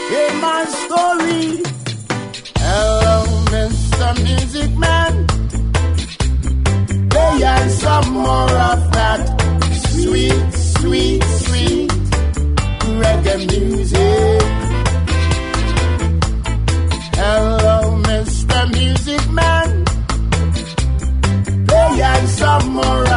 Hear my story. Hello, Mr. Music Man. Play and some more of that sweet, sweet, sweet reggae music. Hello, Mr. Music Man. Play and some more